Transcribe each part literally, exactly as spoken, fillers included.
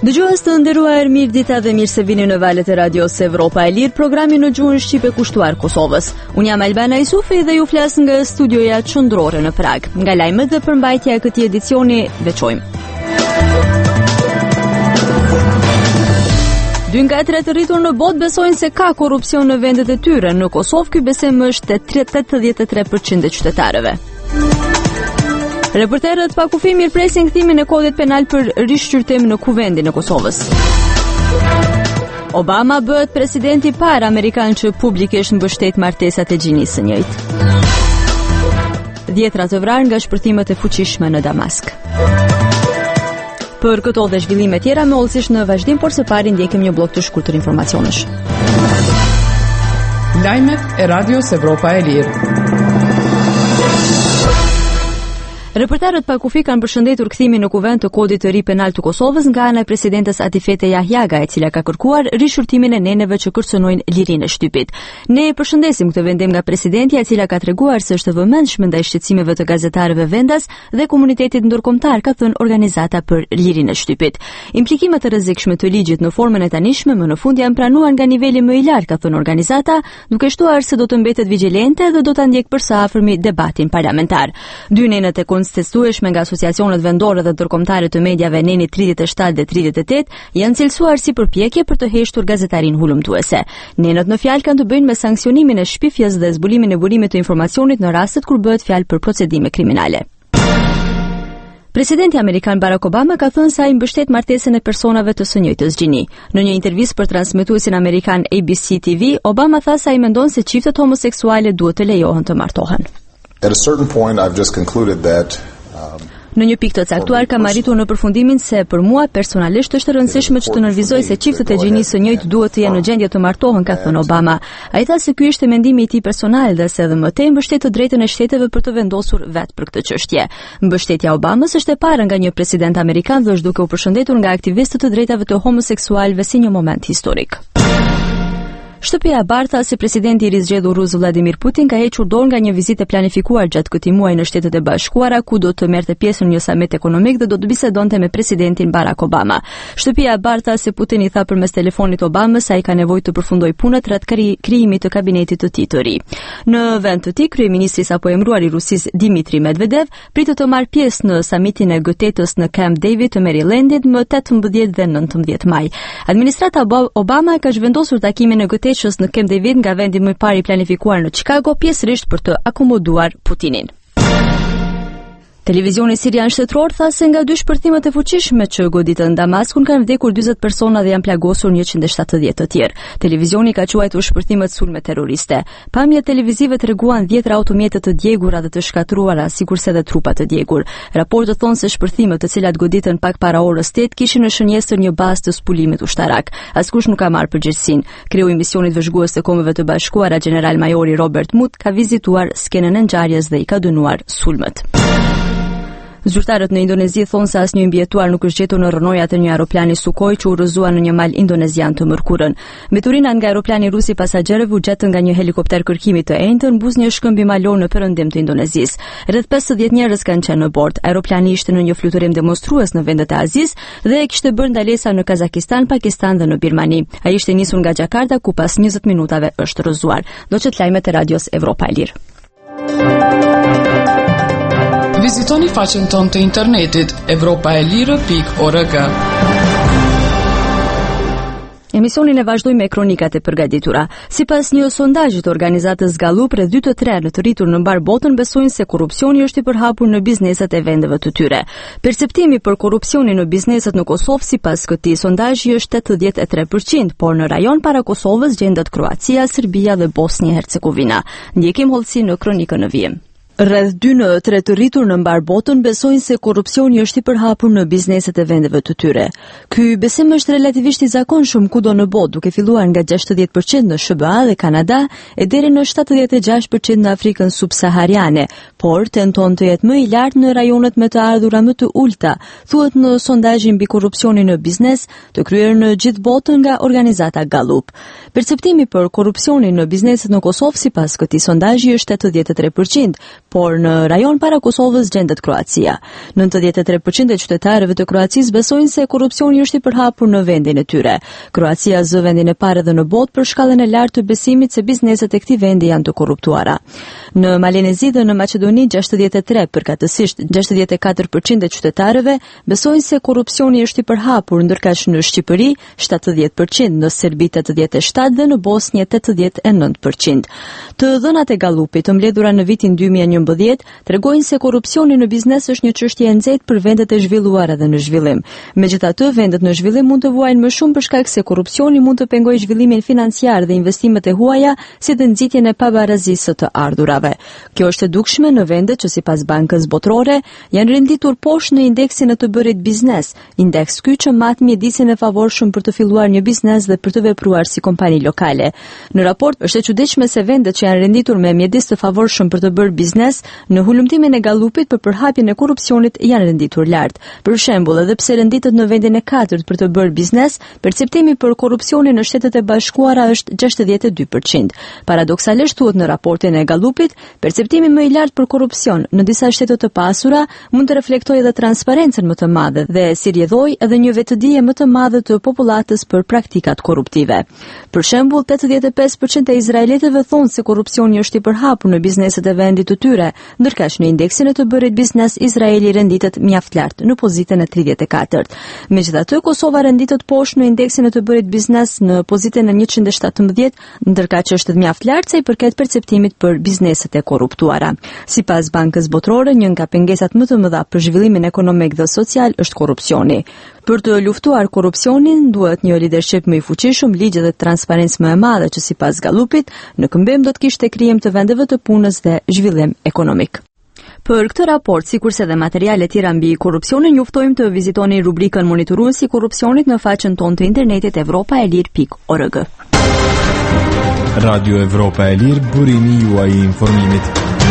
Dëgjues të nderuar, mirëdita dhe mirë se vini në valët e radios Evropa e Lirë, programi në gjuhën shqipe kushtuar Kosovës. Unë jam Albana Isufi dhe ju flas nga studioja qendrore në Prag. Nga lajmet dhe përmbajtja e këtij edicioni veçojmë. Dy nga tre të rritur në botë besojnë se ka korrupsion në vendet e tyre. Në Kosovë ky besim është te tetëdhjetë e tre përqind e qytetarëve. Reporterët pa kufi mirëpresin kthimin e kodit penal për rishqyrtim në kuvendin e Kosovës. Obama bëhet presidenti i parë amerikan që publikisht mbështet martesat e gjinisë së njëjtë. Dhjetra të vrarë nga shpërthimet e fuqishme në Damask. Për këto dhe zhvillime tjera me hollësisht në vazhdim, por së pari ndjekim një blok të shkurtër informacionesh. Lajmet e Radios Evropa e Lirë. Reporterët pa kufi kanë përshëndetur kthimin në kuvend të kodit të ri penal të Kosovës nga ana e presidentes Atifete Jahjaga, e cila ka kërkuar rishqyrtimin e neneve që kërcënojnë lirinë e shtypit. Ne përshëndesim këtë vendim nga presidentja, e cila ka treguar se është e vëmendshme ndaj shqetësimeve të gazetarëve vendas dhe komunitetit ndërkombëtar, ka thënë organizata për lirinë e shtypit. Implikimet e rrezikshme të ligjit në formën e tanishme më në fund janë pranuar nga niveli më i lartë, ka thënë organizata, duke shtuar se do të mbetet vigjilente dhe do ta ndjek përsëafërmi debatin parlamentar. Dy nenët e kontestueshme nga asociacionet vendore dhe ndërkombëtare të mediave Neni tridhjetë e shtatë dhe tridhjetë e tetë janë cilësuar si përpjekje për të heshtur gazetarin hulumtuese. Nenët në fjalë kanë të bëjnë me sanksionimin e shpifjes dhe zbulimin e burimit të informacionit në rastet kur bëhet fjalë për procedime kriminale. Presidenti amerikan Barack Obama ka thënë se ai mbështet martesën e personave të së njëjtës gjini. Në një intervistë për transmetuesin amerikan A B C T V, Obama tha se ai mendon se çiftet homoseksuale duhet të lejohen të martohen. At a certain point, I've just concluded that um, Në një pikë të caktuar kam arritur në përfundimin se për mua personalisht është e rëndësishme që të nervizoj se çiftet e gjinisë së njëjtë duhet të jenë në gjendje të martohen, ka thënë Obama. Ai tha se ky ishte mendimi i tij personal dhe se edhe më tej mbështet të drejtën e shteteve për të vendosur vetë për këtë çështje. Mbështetja e Obamës është e parë nga një president amerikan dhe është duke u përshëndetur nga aktivistët të drejtave të homoseksualëve si një moment historik. Shtëpia e Bardha si presidenti i rizgjedhur rus Vladimir Putin ka hequr dorë nga një vizitë planifikuar gjatë këtij muaji në Shtetet e Bashkuara, ku do të merrte pjesë në një samit ekonomik dhe do të bisedonte me presidentin Barack Obama. Shtëpia e Bardha si Putin i tha përmes telefonit Obamës se ai ka nevojë të përfundojë punët rreth krijimit të kabinetit të tij të ri. Në vend të tij, kryeministri sapo emëruar i Rusisë Dmitri Medvedev pritet të marrë pjesë në samitin e G tetës në Camp David të Marylandit më tetëmbëdhjetë dhe nëntëmbëdhjetë maj. Administrata Obama ka zhvendosur takimin e G tetës në Camp David nga vendi më i pari i planifikuar në Chicago, pjesërisht për të akomoduar Putinin. Televizioni sirian shtetëror tha se nga dy shpërthimet e fuqishme që goditën Damaskun kanë vdekur dyzet persona dhe janë plagosur njëqind e shtatëdhjetë të tjerë. Televizioni ka quajtur shpërthimet sulme terroriste. Pamjet televizive treguan dhjetra automjete të djegura dhe të shkatruara, sikurse edhe trupa të djegur. Raportet thonë se shpërthimet, të cilat goditën pak para orës tetë, kishin në shënjestër një bazë të spulimit ushtarak. Askush nuk ka marrë përgjegjësinë. Kreu i misionit vëzhgues të Kombeve të Bashkuara, general majori Robert Mood, ka vizituar skenën e ngjarjes dhe i ka dënuar sulmet. Zyrtarët në Indonezi thonë se asnjë mbijetuar nuk është gjetur në rrënojat e një aeroplani Sukhoi që u rrëzua në një mal indonezian të mërkurën. Mbeturinat nga aeroplani rus i pasagerëve u gjetën nga një helikopter kërkimi të enjtën mbuz një shkëmbi malor në perëndim të Indonezisë. Rreth pesëdhjetë njerëz kanë qenë në bord. Aeroplani ishte në një fluturim demonstrues në vendet e Azisë dhe kishte bërë ndalesa në Kazakistan, Pakistan dhe në Birmani. Ai ishte nisur nga Jakarta, ku pas njëzet minutave është rrëzuar. Do të lajmet e Radios Evropa e Lirë. Vizitoni faqen tonë të internetit evropaelire pikë org. Emisionin e vazhdoj me kronikat e përgatitura. Sipas një sondazhi të organizatës Gallup, rreth dy të tre në të rritur në mbar botën besojnë se korrupsioni është i përhapur në bizneset e vendeve të tyre. Perceptimi për korrupsionin në bizneset në Kosovë sipas këtij sondazhi është tetëdhjetë e tre përqind, por në rajon para Kosovës gjendet Kroacia, Serbia dhe Bosnia Hercegovina. Ndjekim hollësi në kronikën në vijim. Rreth dy në tre të rritur në mbar botën besojnë se korrupsioni është i përhapur në bizneset e vendeve të tyre. Ky besim është relativisht i zakonshëm kudo në botë, duke filluar nga gjashtëdhjetë përqind në S B A dhe Kanada e deri në shtatëdhjetë e gjashtë përqind në Afrikën subsahariane, por tenton të jetë më i lartë në rajonet me të ardhura më të ulta, thuhet në sondazhin mbi korrupsionin në biznes të kryer në gjithë botën nga organizata Gallup. Perceptimi për korrupsionin në bizneset në Kosovë sipas këtij sondazhi është tetëdhjetë e tre përqind, por në rajon para Kosovës gjendet Kroacia. nëntëdhjetë e tre përqind e qytetarëve të Kroacisë besojnë se korrupsioni është i përhapur në vendin e tyre. Kroacia zë vendin e parë edhe në botë për shkallën e lartë të besimit se bizneset e këtij vendi janë të korruptuara. Në Malenezi dhe në Maqedoni gjashtëdhjetë e tre përkatësisht gjashtëdhjetë e katër përqind e qytetarëve besojnë se korrupsioni është i përhapur, ndërkaq në Shqipëri shtatëdhjetë përqind, në Serbi tetëdhjetë e shtat dhe në Bosnjë tetëdhjetë e nëntë përqind. Të dhënat e Gallupit të mbledhura në vitin dy mijë e njëmbëdhjetë tregojnë se korrupsioni në biznes është një çështje e nxehtë për vendet e zhvilluara dhe në zhvillim. Megjithatë, vendet në zhvillim mund të vuajnë më shumë për shkak se korrupsioni mund të pengojë zhvillimin financiar dhe investimet e huaja, si dhe nxitjen e pabarazisë së të ardhurave. Kjo është e dukshme në vendet që sipas Bankës Botërore janë renditur poshtë në indeksin e të bërit biznes, indeks ky që mat mjedisin e favorshëm për të filluar një biznes dhe për të vepruar si kompani lokale. Në raport është e çuditshme se vendet që janë renditur me mjedis të favorshëm për të bërë biznes, në hulumtimin e Gallupit për përhapjen e korrupsionit janë renditur lart. Për shembull, edhe pse renditet në vendin e katërt për të bërë biznes, perceptimi për korrupsionin në Shtetet e Bashkuara është gjashtëdhjetë e dy përqind. Paradoksalisht thuhet në raportin e Gallupit, perceptimi më i lartë për korrupsion në disa shtete të pasura mund të reflektojë edhe transparencën më të madhe dhe si rrjedhoi edhe një vetëdije më të madhe të popullatës për praktikat korruptive. Për shembull, tetëdhjetë e pesë përqind e izraelitëve thonë se korrupsioni është i përhapur në bizneset e vendit të tyre, ndërkaq në indeksin e të bërit biznes Izraeli renditet mjaft lart në pozitën e tridhjetë e katërt. Megjithatë, Kosova renditet poshtë në indeksin e të bërit biznes në pozitën e njëqind e shtatëmbëdhjetë, ndërkaq është mjaft lart sa i përket perceptimit për bizneset e korruptuara. Sipas Bankës Botërore, një nga pengesat më të mëdha për zhvillimin ekonomik dhe social është korrupsioni. Për të luftuar korrupsionin, duhet një leadership më i fuqishëm, ligje dhe transparencë më e madhe që sipas Gallupit, në këmbim do të kishte krijem të vendeve të punës dhe zhvillim ekonomik. Për këtë raport, sikurse dhe materiale tjera mbi korrupsionin, juftojmë të vizitoni rubrikën Monitoruesi i korrupsionit në faqen tonë të internetit evropa e lir pikë org. Radio Evropa e Lirë, burimi juaj i informimit.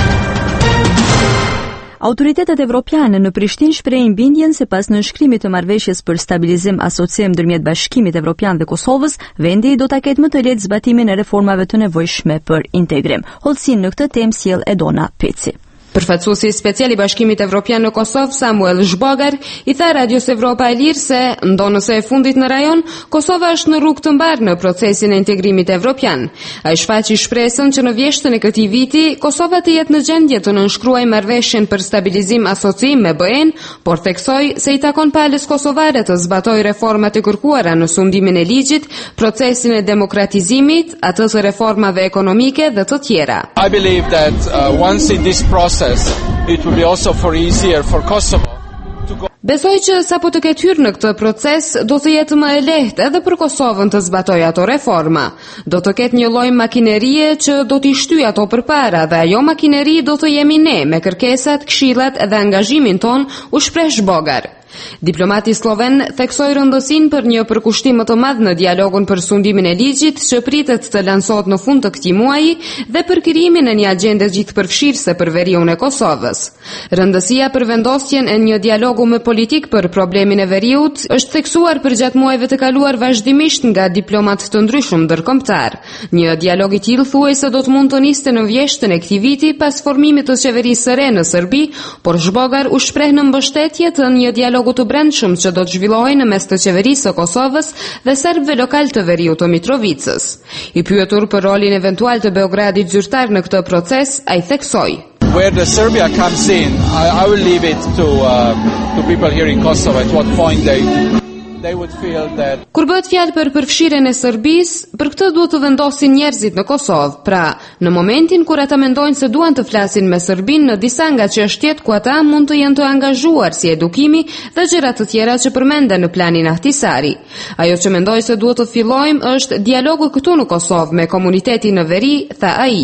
Autoritetet evropiane në Prishtinë shprehin bindjen se pas nënshkrimit të marrëveshjes për stabilizim asociem ndërmjet Bashkimit Evropian dhe Kosovës, vendi do ta ketë më të lehtë zbatimin e reformave të nevojshme për integrim. Hollësinë në këtë temë sjell Edona Peci. Përfaqësuesi special i Bashkimit Evropian në Kosovë, Samuel Zhbogar, i tha Radios Evropa e Lirë se, ndonëse e fundit në rajon, Kosova është në rrugë të mbarë në procesin e integrimit evropian. Ai shfaqi shpresën që në vjeshtën e këtij viti, Kosova të jetë në gjendje të nënshkruajë marrëveshjen për stabilizim asocim me B E-n, por theksoi se i takon palës kosovare të zbatojë reformat e kërkuara në sundimin e ligjit, procesin e demokratizimit, atë të reformave ekonomike dhe të tjera. I believe that uh, once in this process it will be also for easier for Kosovo to go. Besoj që sa po të ketë hyrë në këtë proces, do të jetë më e lehtë edhe për Kosovën të zbatojë ato reforma. Do të ketë një lloj makinerie që do t'i shtyjë ato përpara dhe ajo makineri do të jemi ne me kërkesat, këshillat dhe angazhimin ton, u shpreh Zhbogar. Diplomati sloven theksoi rëndësinë për një përkushtim më të madh në dialogun për sundimin e ligjit që pritet të lansohet në fund të këtij muaji dhe për krijimin e një agjende gjithëpërfshirëse për veriun e Kosovës. Rëndësia për vendosjen e një dialogu më politik për problemin e veriut është theksuar përgjatë muajve të kaluar vazhdimisht nga diplomat të ndryshëm ndërkombëtar. Një dialog i tillë thuajse do të mund të niste në vjeshtën e këtij viti pas formimit të qeverisë së re në Serbi, por Zhbogar u shpreh në mbështetje të një dialogu të brendshëm që do të zhvillohej në mes të qeverisë së Kosovës dhe serbëve lokal të veriut të Mitrovicës. I pyetur për rolin eventual të Beogradit zyrtar në këtë proces, ai theksoi: Where the Serbia comes in, I, I will leave it to uh, to people here in Kosovo at what point they they would feel that. Kur bëhet fjalë për përfshirjen e Serbisë, për këtë duhet të vendosin njerëzit në Kosovë. Pra, në momentin kur ata mendojnë se duan të flasin me Serbinë në disa nga çështjet ku ata mund të jenë të angazhuar, si edukimi dhe gjëra të tjera që përmenden në planin Ahtisari. Ajo që mendoj se duhet të fillojmë është dialogu këtu në Kosovë me komunitetin në veri, tha ai.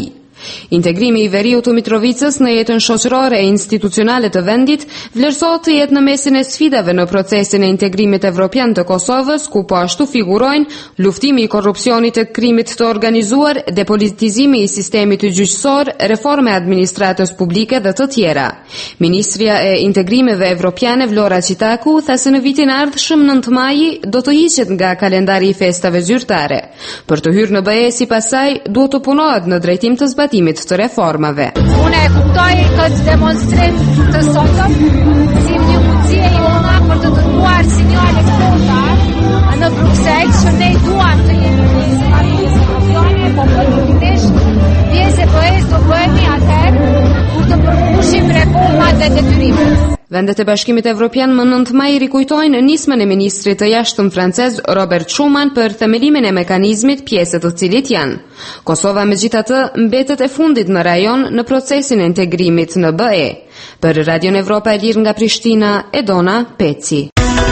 Integrimi i veriut të Mitrovicës në jetën shoqërore e institucionale të vendit vlerësohet të jetë në mesin e sfidave në procesin e integrimit evropian të Kosovës, ku po ashtu figurojnë luftimi i korrupsionit të krimit të organizuar, depolitizimi i sistemit të gjyqësor, reforme e administratës publike dhe të tjera. Ministria e Integrimeve Evropiane Vlora Qitaku tha se në vitin e ardhshëm nëntë maji do të hiqet nga kalendari i festave zyrtare. Për të hyrë në B E sipas saj duhet të punohet në drejtim të zbatimit të reformave. Unë e kuptoj këtë demonstrim të sotëm si një mundësie jona për të dërguar sinjale forta në Bruksel që ne duam të jemi pjesë e institucione, po politikisht pjesë e B E-s do bëhemi atëherë kur të përmbushim reformat dhe detyrimet. Vendet e Bashkimit Evropian më nëntë maj rikujtojnë nismën e ministrit të jashtëm francez Robert Schuman për themelimin e mekanizmit pjesë të cilit janë. Kosova megjithatë mbetet e fundit në rajon në procesin e integrimit në B E. Për Radion Evropa e Lirë nga Prishtina, Edona Peci.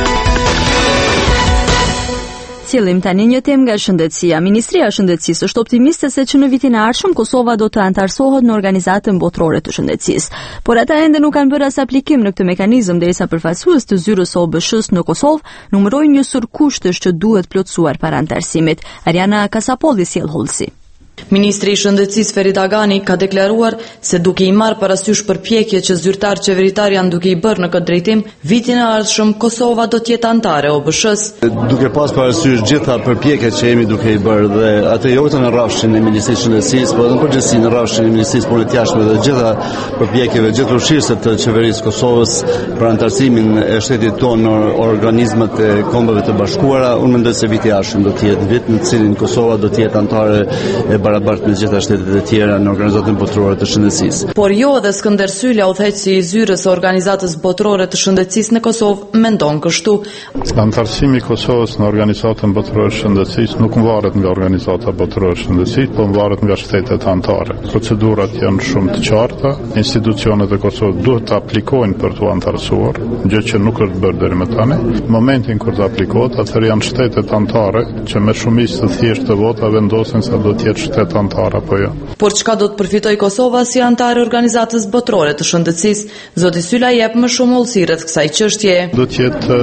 Sillim tani një temë nga shëndetësia. Ministria e Shëndetësisë është optimiste se që në vitin e ardhshëm Kosova do të antarësohet në Organizatën Botërore të Shëndetësisë. Por ata ende nuk kanë bërë as aplikim në këtë mekanizëm derisa përfaqësues të zyrës O B S-s në Kosovë numërojnë një sër kushtesh që duhet plotësuar para antarësimit. Ariana Kasapolli sjell hollësi. Ministri i Shëndetësisë Ferit Agani ka deklaruar se duke i marrë parasysh përpjekjet që zyrtar qeveritar janë duke i bërë në këtë drejtim, vitin e ardhshëm Kosova do të jetë antare O B S-s. Duke pas parasysh gjitha përpjekjet që jemi duke i bërë dhe atë jo vetëm në rrafshin e Ministrisë së Shëndetësisë, por edhe në përgjithësi në rrafshin e Ministrisë Punëve të Jashtme dhe gjitha përpjekjeve gjithë rrugësisë të qeverisë Kosovës për antarësimin e shtetit tonë në organizmat e Kombeve të Bashkuara, unë mendoj se viti i ardhshëm do të jetë vit në cilin Kosova do të jetë antare e barabartë me gjitha shtetet e tjera në Organizatën Botërore të Shëndetësisë. Por jo edhe Skënder Sylla, udhëheqësi i zyrës së Organizatës Botërore të Shëndetësisë në Kosovë, mendon kështu. Antarësimi i Kosovës në Organizatën Botërore të Shëndetësisë nuk varet nga Organizata Botërore e Shëndetësisë, por varet nga shtetet anëtare. Procedurat janë shumë të qarta, institucionet e Kosovës duhet të aplikojnë për të antarësuar, gjë që nuk është bërë deri më tani. Në momentin kur të aplikohet, atëherë janë shtetet anëtare që me shumicë të thjeshtë të vota vendosin se do të jetë shtet antar apo jo. Por çka do të përfitojë Kosova si antar e Organizatës Botërore të Shëndetësisë? Zoti Sylla jep më shumë hollësi rreth kësaj çështje. Do të jetë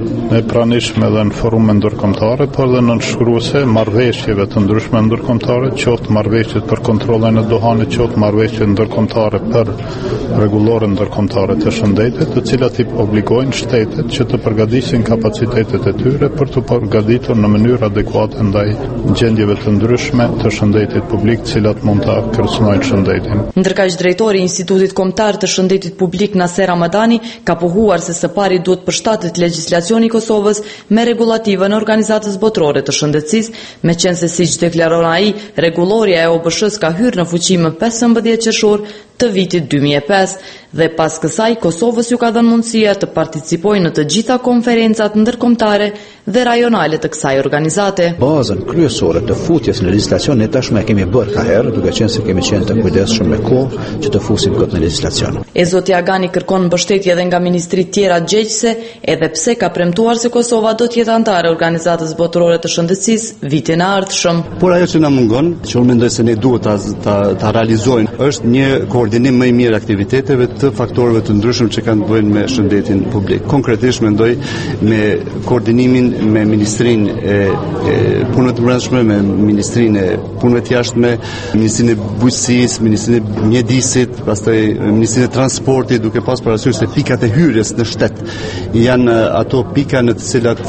e pranishme edhe në forume ndërkombëtare, por edhe në nënshkruese marrëveshjeve të ndryshme ndërkombëtare, qoftë marrëveshjet për kontrollin e dohanit, qoftë marrëveshjet ndërkombëtare për rregullore ndërkombëtare të shëndetit, të cilat i obligojnë shtetet që të përgatisin kapacitetet e tyre për të përgatitur në mënyrë adekuate ndaj gjendjeve të ndryshme të shëndetit publik, të cilat mund ta kërcënojnë shëndetin. Ndërkaq drejtori i Institutit Kombëtar të Shëndetit Publik Naser Ramadani ka pohuar se së pari duhet përshtatet legjislacioni i Kosovës me rregullativën e Organizatës Botërore të Shëndetësisë, meqense siç deklaron ai, rregulloria e O B S-s ka hyrë në fuqi më pesëmbëdhjetë qershor të vitit dy mijë e pesë dhe pas kësaj Kosovës ju ka dhënë mundësia të participojë në të gjitha konferencat ndërkombëtare dhe rajonale të kësaj organizate. Bazën kryesore të futjes në legjislacion ne tashmë e kemi bërë ka herë, duke qenë se kemi qenë të kujdesshëm me kohë që të fusim këtë në legjislacion. E zoti Agani kërkon mbështetje edhe nga ministrit tjera gjegjëse, edhe pse ka premtuar se Kosova do të jetë antare e Organizatës Botërore të Shëndetësisë vitin e ardhshëm. Por ajo që na mungon, që unë mendoj se ne duhet ta ta, ta realizojmë, është një koordinim më i mirë aktiviteteve të faktorëve të ndryshëm që kanë të bëjnë me shëndetin publik. Konkretisht mendoj me koordinimin me Ministrinë e, e Punëve të Brendshme, me Ministrinë e Punëve të Jashtme, Ministrinë e Bujqësisë, Ministrinë e Mjedisit, pastaj Ministrinë e Transportit, duke pas parasysh se pikat e hyrjes në shtet janë ato pika në të cilat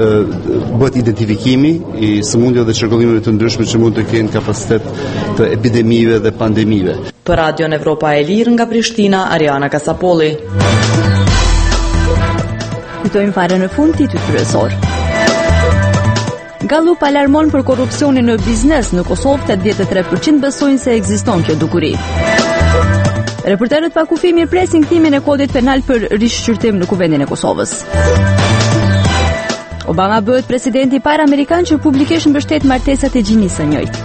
bëhet identifikimi i sëmundjeve dhe çrregullimeve të ndryshme që mund të kenë kapacitet të epidemive dhe pandemive. Për Radion Evropa e Lirë nga Prishtina, Ariana Kasapolli. Kujtojmë fare në fund titujt kryesor. Gallup alarmon për korrupsionin në biznes në Kosovë, tetëdhjetë e tre përqind besojnë se ekziston kjo dukuri. Reporterët pa kufi mirëpresin kthimin e kodit penal për rishqyrtim në Kuvendin e Kosovës. Obama bëhet presidenti i parë amerikan që publikisht mbështet martesat e gjinisë së njëjtë.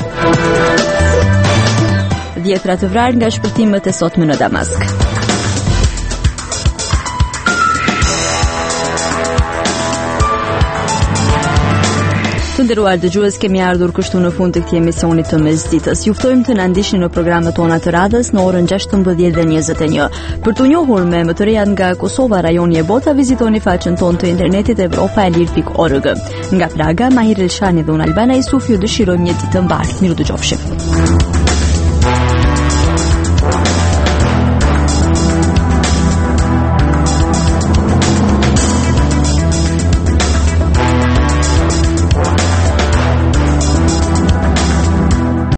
Dhjetra të vrarë nga shpërtimet e sotme në Damask. Të nderuar dëgjues, kemi ardhur kështu në fund të këtij emisioni të mesditës. Ju ftojmë të na ndiqni në programet tona të radhës në orën gjashtëmbëdhjetë dhe njëzet e një. Për të njohur me më të rejat nga Kosova, rajoni e bota, vizitoni faqen tonë të internetit evropa e lir pikë org. Nga Praga, Mahir Elshani dhe unë Albana Isufi ju dëshirojmë një ditë të mbarë. Miru dëgjofshim.